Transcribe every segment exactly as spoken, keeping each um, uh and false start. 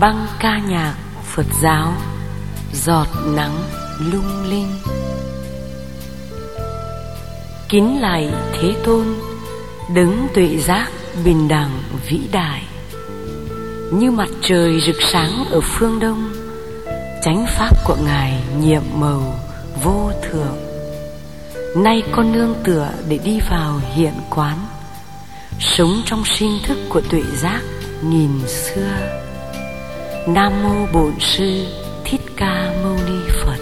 băng ca nhạc Phật giáo giọt nắng lung linh. Kính lạy Thế Tôn, đấng tuệ giác bình đẳng vĩ đại, như mặt trời rực sáng ở phương đông, chánh pháp của Ngài nhiệm màu vô thượng. Nay con nương tựa để đi vào hiện quán, sống trong sinh thức của tuệ giác nghìn xưa. Nam mô Bổn Sư Thích Ca Mâu Ni Phật.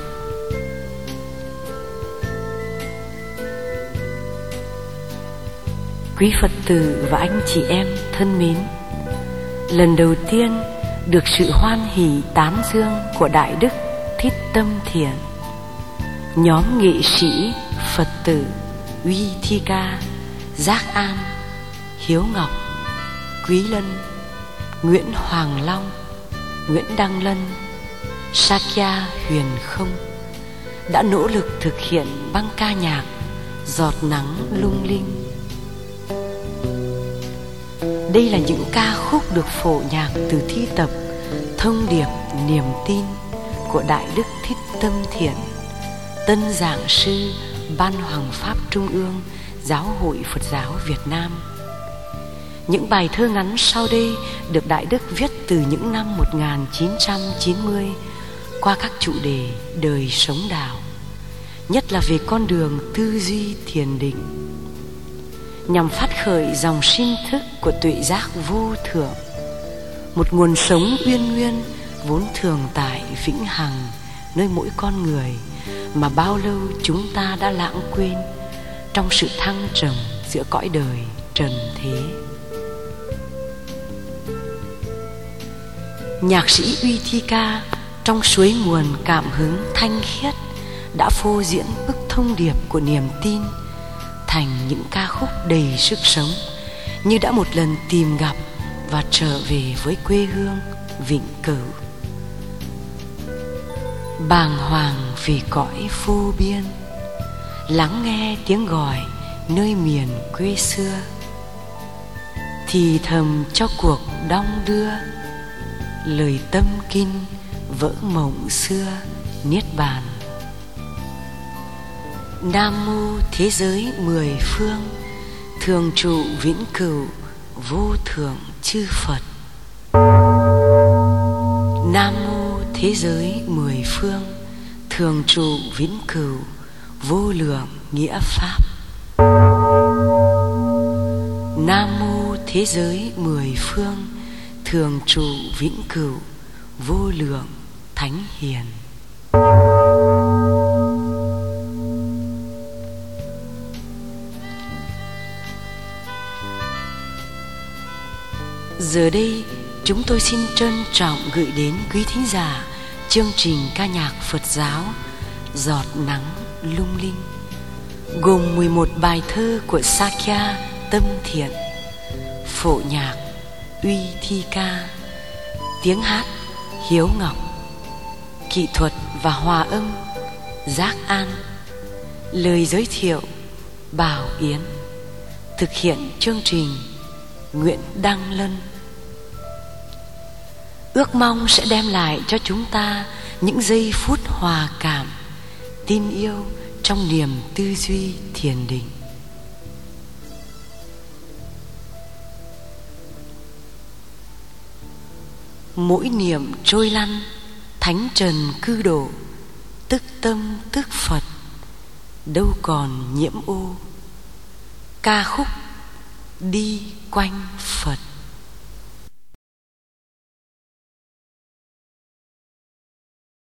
Quý Phật tử và anh chị em thân mến, lần đầu tiên được sự hoan hỷ tán dương của Đại Đức Thích Tâm Thiện, nhóm nghệ sĩ Phật tử Uy Thi Ca, Giác An, Hiếu Ngọc, Quý Lân, Nguyễn Hoàng Long, Nguyễn Đăng Lân, Sakya Huyền Không đã nỗ lực thực hiện băng ca nhạc giọt nắng lung linh. Đây là những ca khúc được phổ nhạc từ thi tập Thông điệp niềm tin của Đại Đức Thích Tâm Thiện, Tân Giảng Sư Ban Hoàng Pháp Trung ương Giáo hội Phật giáo Việt Nam. Những bài thơ ngắn sau đây được Đại Đức viết từ những năm một nghìn chín trăm chín mươi qua các chủ đề đời sống đạo, nhất là về con đường tư duy thiền định, nhằm phát khởi dòng sinh thức của tuệ giác vô thượng, một nguồn sống uyên nguyên vốn thường tại vĩnh hằng nơi mỗi con người mà bao lâu chúng ta đã lãng quên trong sự thăng trầm giữa cõi đời trần thế. Nhạc sĩ Uy Thi Ca trong suối nguồn cảm hứng thanh khiết đã phô diễn bức thông điệp của niềm tin thành những ca khúc đầy sức sống, như đã một lần tìm gặp và trở về với quê hương vĩnh cửu. Bàng hoàng vì cõi vô biên, lắng nghe tiếng gọi nơi miền quê xưa, thì thầm cho cuộc đong đưa, lời tâm kinh vỡ mộng xưa niết bàn. Nam mô thế giới mười phương, thường trụ vĩnh cửu vô thượng chư Phật. Nam mô thế giới mười phương, thường trụ vĩnh cửu vô lượng nghĩa pháp. Nam mô thế giới mười phương, thường trụ vĩnh cửu vô lượng thánh hiền. Giờ đây chúng tôi xin trân trọng gửi đến quý thính giả chương trình ca nhạc Phật giáo Giọt Nắng Lung Linh, gồm mười một bài thơ của Sakya Tâm Thiện, phổ nhạc Uy Thi Ca, tiếng hát Hiếu Ngọc, kỹ thuật và hòa âm Giác An, lời giới thiệu Bảo Yến, thực hiện chương trình Nguyễn Đăng Lân. Ước mong sẽ đem lại cho chúng ta những giây phút hòa cảm, tin yêu trong niềm tư duy thiền định. Mỗi niệm trôi lăn, thánh trần cư độ, tức tâm tức Phật, đâu còn nhiễm ô. Ca khúc đi quanh Phật.